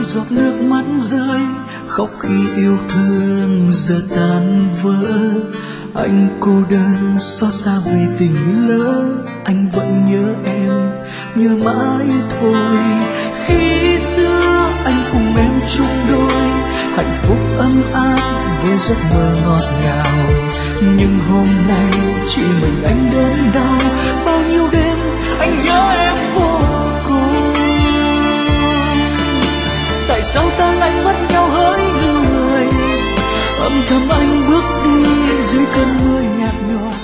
giọt nước mắt rơi, khóc khi yêu thương giờ tan vỡ. Anh cô đơn xót xa vì tình lỡ, anh vẫn nhớ em, nhớ mãi thôi. Khi xưa anh cùng em chung đôi, hạnh phúc ấm áp với giấc mơ ngọt ngào. Nhưng hôm nay chỉ mình anh đớn đau, bao nhiêu đêm anh nhớ em vô cùng. Tại sao ta lại mất nhau hỡi người, âm thầm anh bước đi dưới cơn mưa nhạt nhòa.